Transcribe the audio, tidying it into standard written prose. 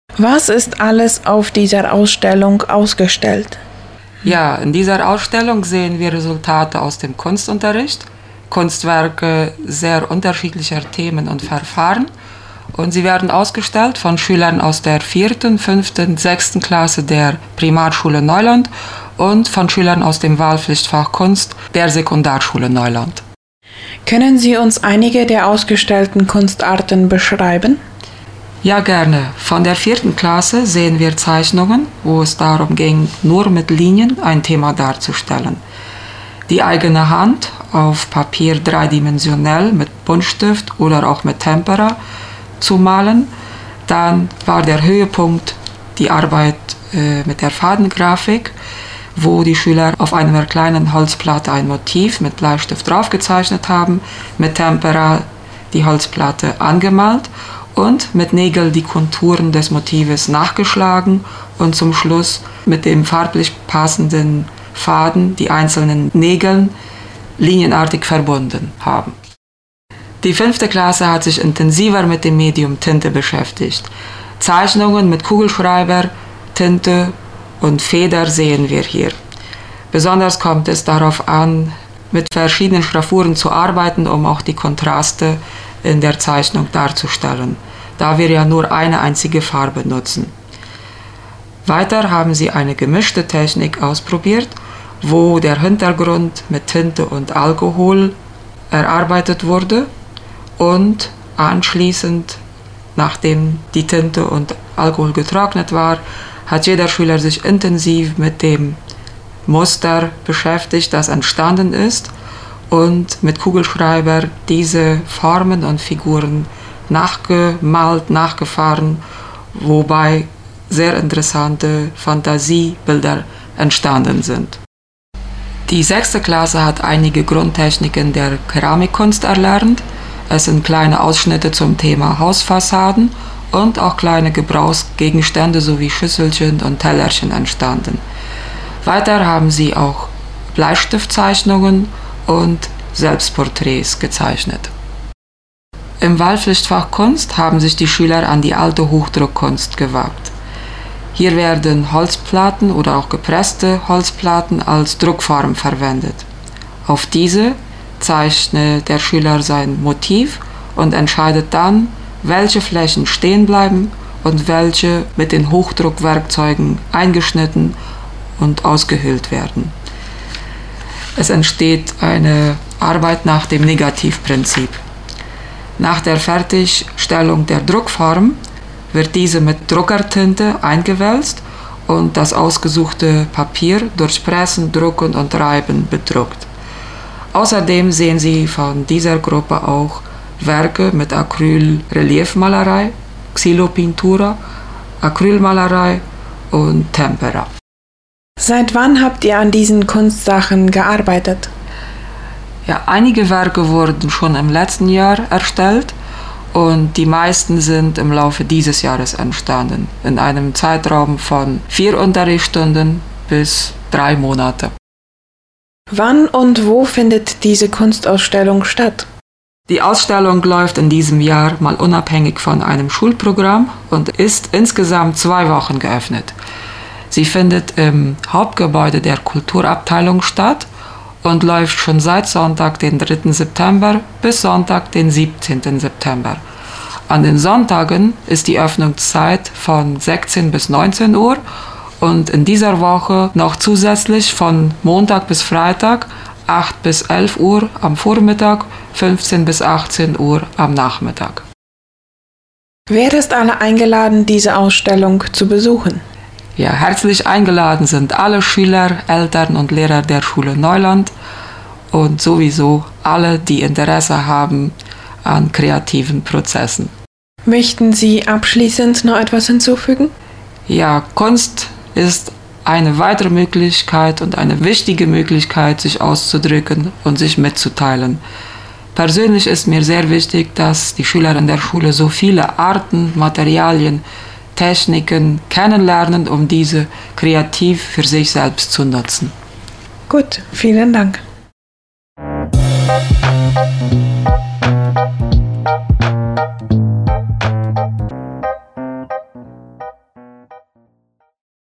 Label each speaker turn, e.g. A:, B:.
A: Was ist alles auf dieser Ausstellung ausgestellt?
B: Ja, in dieser Ausstellung sehen wir Resultate aus dem Kunstunterricht, Kunstwerke sehr unterschiedlicher Themen und Verfahren. Und sie werden ausgestellt von Schülern aus der 4., 5., 6. Klasse der Primarschule Neuland und von Schülern aus dem Wahlpflichtfach Kunst der Sekundarschule Neuland.
A: Können Sie uns einige der ausgestellten Kunstarten beschreiben?
B: Ja, gerne. Von der 4. Klasse sehen wir Zeichnungen, wo es darum ging, nur mit Linien ein Thema darzustellen. Die eigene Hand auf Papier dreidimensionell mit Buntstift oder auch mit Tempera zu malen. Dann war der Höhepunkt die Arbeit mit der Fadengrafik, wo die Schüler auf einer kleinen Holzplatte ein Motiv mit Bleistift draufgezeichnet haben, mit Tempera die Holzplatte angemalt und mit Nägeln die Konturen des Motives nachgeschlagen und zum Schluss mit dem farblich passenden Faden die einzelnen Nägel linienartig verbunden haben. Die 5. Klasse hat sich intensiver mit dem Medium Tinte beschäftigt. Zeichnungen mit Kugelschreiber, Tinte und Feder sehen wir hier. Besonders kommt es darauf an, mit verschiedenen Schraffuren zu arbeiten, um auch die Kontraste in der Zeichnung darzustellen, da wir ja nur eine einzige Farbe nutzen. Weiter haben sie eine gemischte Technik ausprobiert, wo der Hintergrund mit Tinte und Alkohol erarbeitet wurde und anschließend, nachdem die Tinte und Alkohol getrocknet war, hat jeder Schüler sich intensiv mit dem Muster beschäftigt, das entstanden ist, und mit Kugelschreiber diese Formen und Figuren nachgemalt, nachgefahren, wobei sehr interessante Fantasiebilder entstanden sind. Die 6. Klasse hat einige Grundtechniken der Keramikkunst erlernt. Es sind kleine Ausschnitte zum Thema Hausfassaden und auch kleine Gebrauchsgegenstände sowie Schüsselchen und Tellerchen entstanden. Weiter haben sie auch Bleistiftzeichnungen und Selbstporträts gezeichnet. Im Wahlpflichtfach Kunst haben sich die Schüler an die alte Hochdruckkunst gewagt. Hier werden Holzplatten oder auch gepresste Holzplatten als Druckform verwendet. Auf diese zeichnet der Schüler sein Motiv und entscheidet dann, welche Flächen stehen bleiben und welche mit den Hochdruckwerkzeugen eingeschnitten und ausgehöhlt werden. Es entsteht eine Arbeit nach dem Negativprinzip. Nach der Fertigstellung der Druckform wird diese mit Druckertinte eingewälzt und das ausgesuchte Papier durch Pressen, Drucken und Reiben bedruckt. Außerdem sehen Sie von dieser Gruppe auch Werke mit Acryl-Reliefmalerei, Xylopintura, Acrylmalerei und Tempera.
A: Seit wann habt ihr an diesen Kunstsachen gearbeitet?
B: Ja, einige Werke wurden schon im letzten Jahr erstellt und die meisten sind im Laufe dieses Jahres entstanden, in einem Zeitraum von 4 Unterrichtsstunden bis 3 Monate.
A: Wann und wo findet diese Kunstausstellung statt?
B: Die Ausstellung läuft in diesem Jahr mal unabhängig von einem Schulprogramm und ist insgesamt 2 Wochen geöffnet. Sie findet im Hauptgebäude der Kulturabteilung statt und läuft schon seit Sonntag, den 3. September bis Sonntag, den 17. September. An den Sonntagen ist die Öffnungszeit von 16 bis 19 Uhr und in dieser Woche noch zusätzlich von Montag bis Freitag 8 bis 11 Uhr am Vormittag, 15 bis 18 Uhr am Nachmittag.
A: Wer ist alle eingeladen, diese Ausstellung zu besuchen?
B: Ja, herzlich eingeladen sind alle Schüler, Eltern und Lehrer der Schule Neuland und sowieso alle, die Interesse haben an kreativen Prozessen.
A: Möchten Sie abschließend noch etwas hinzufügen?
B: Ja, Kunst ist eine weitere Möglichkeit und eine wichtige Möglichkeit, sich auszudrücken und sich mitzuteilen. Persönlich ist mir sehr wichtig, dass die Schüler in der Schule so viele Arten, Materialien, Techniken kennenlernen, um diese kreativ für sich selbst zu nutzen.
A: Gut, vielen Dank.